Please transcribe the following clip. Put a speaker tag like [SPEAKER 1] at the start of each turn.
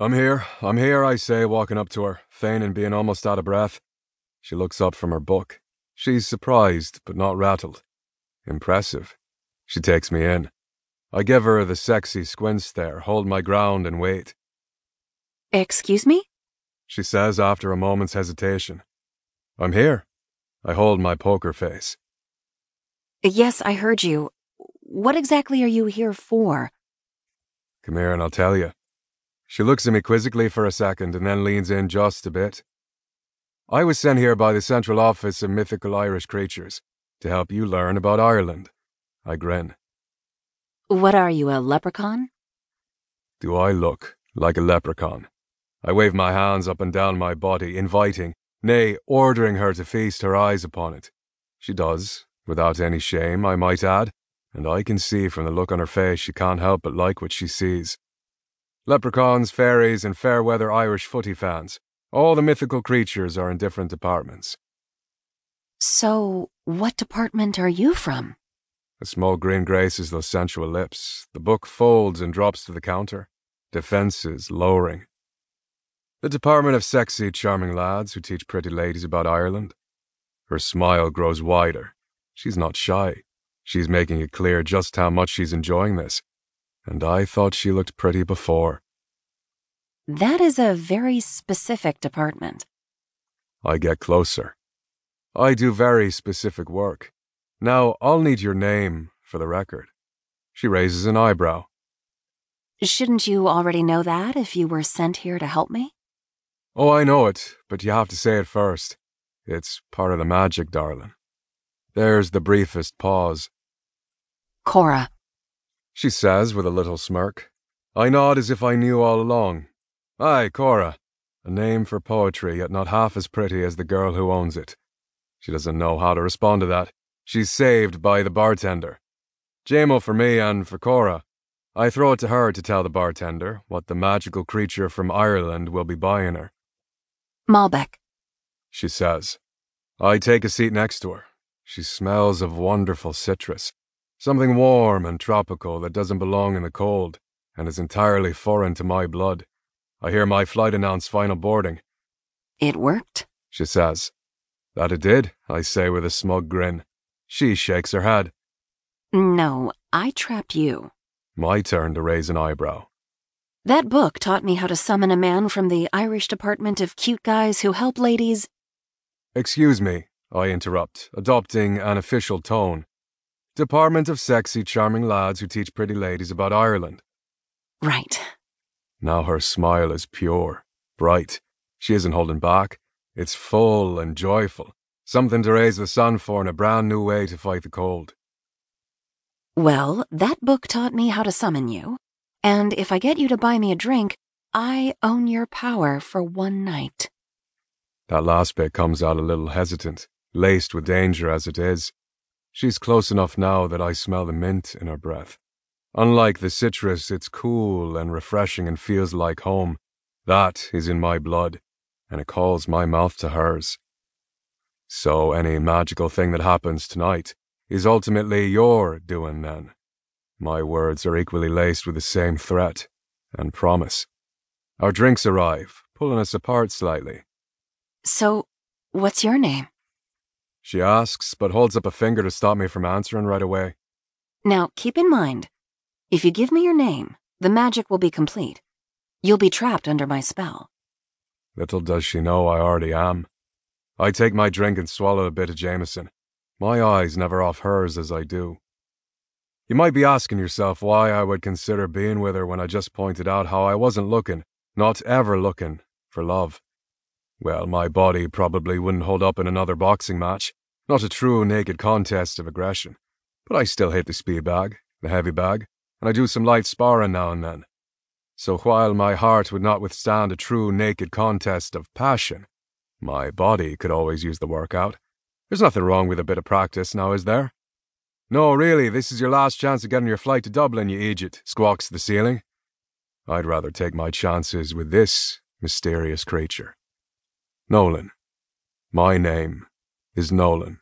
[SPEAKER 1] I'm here, I say, walking up to her, feigning being almost out of breath. She looks up from her book. She's surprised, but not rattled. Impressive. She takes me in. I give her the sexy squint stare, hold my ground and wait.
[SPEAKER 2] Excuse me?
[SPEAKER 1] She says after a moment's hesitation. I'm here. I hold my poker face.
[SPEAKER 2] Yes, I heard you. What exactly are you here for?
[SPEAKER 1] Come here and I'll tell you. She looks at me quizzically for a second and then leans in just a bit. I was sent here by the Central Office of Mythical Irish Creatures to help you learn about Ireland. I grin.
[SPEAKER 2] What are you, a leprechaun?
[SPEAKER 1] Do I look like a leprechaun? I wave my hands up and down my body, inviting, nay, ordering her to feast her eyes upon it. She does, without any shame, I might add, and I can see from the look on her face she can't help but like what she sees. Leprechauns, fairies, and fair-weather Irish footy fans. All the mythical creatures are in different departments.
[SPEAKER 2] So, what department are you from?
[SPEAKER 1] A small grin graces those sensual lips. The book folds and drops to the counter. Defences lowering. The department of sexy, charming lads who teach pretty ladies about Ireland. Her smile grows wider. She's not shy. She's making it clear just how much she's enjoying this. And I thought she looked pretty before.
[SPEAKER 2] That is a very specific department.
[SPEAKER 1] I get closer. I do very specific work. Now, I'll need your name for the record. She raises an eyebrow.
[SPEAKER 2] Shouldn't you already know that if you were sent here to help me?
[SPEAKER 1] Oh, I know it, but you have to say it first. It's part of the magic, darling. There's the briefest pause.
[SPEAKER 2] Cora.
[SPEAKER 1] She says with a little smirk. I nod as if I knew all along. Aye, Cora. A name for poetry, yet not half as pretty as the girl who owns it. She doesn't know how to respond to that. She's saved by the bartender. JMO for me and for Cora. I throw it to her to tell the bartender what the magical creature from Ireland will be buying her.
[SPEAKER 2] Malbec.
[SPEAKER 1] She says. I take a seat next to her. She smells of wonderful citrus. Something warm and tropical that doesn't belong in the cold and is entirely foreign to my blood. I hear my flight announce final boarding.
[SPEAKER 2] It worked?
[SPEAKER 1] She says. That it did, I say with a smug grin. She shakes her head.
[SPEAKER 2] No, I trapped you.
[SPEAKER 1] My turn to raise an eyebrow.
[SPEAKER 2] That book taught me how to summon a man from the Irish Department of Cute Guys Who Help Ladies.
[SPEAKER 1] Excuse me, I interrupt, adopting an official tone. Department of sexy, charming lads who teach pretty ladies about Ireland.
[SPEAKER 2] Right.
[SPEAKER 1] Now her smile is pure, bright. She isn't holding back. It's full and joyful. Something to raise the sun for in a brand new way to fight the cold.
[SPEAKER 2] Well, that book taught me how to summon you. And if I get you to buy me a drink, I own your power for one night.
[SPEAKER 1] That last bit comes out a little hesitant, laced with danger as it is. She's close enough now that I smell the mint in her breath. Unlike the citrus, it's cool and refreshing and feels like home. That is in my blood, and it calls my mouth to hers. So any magical thing that happens tonight is ultimately your doing then. My words are equally laced with the same threat and promise. Our drinks arrive, pulling us apart slightly.
[SPEAKER 2] So, what's your name?
[SPEAKER 1] She asks, but holds up a finger to stop me from answering right away.
[SPEAKER 2] Now, keep in mind, if you give me your name, the magic will be complete. You'll be trapped under my spell.
[SPEAKER 1] Little does she know I already am. I take my drink and swallow a bit of Jameson. My eyes never off hers as I do. You might be asking yourself why I would consider being with her when I just pointed out how I wasn't looking, not ever looking, for love. Well, my body probably wouldn't hold up in another boxing match, not a true naked contest of aggression. But I still hit the speed bag, the heavy bag, and I do some light sparring now and then. So while my heart would not withstand a true naked contest of passion, my body could always use the workout. There's nothing wrong with a bit of practice now, is there? No, really, this is your last chance of getting your flight to Dublin, you idiot, squawks the ceiling. I'd rather take my chances with this mysterious creature. Nolan. My name is Nolan.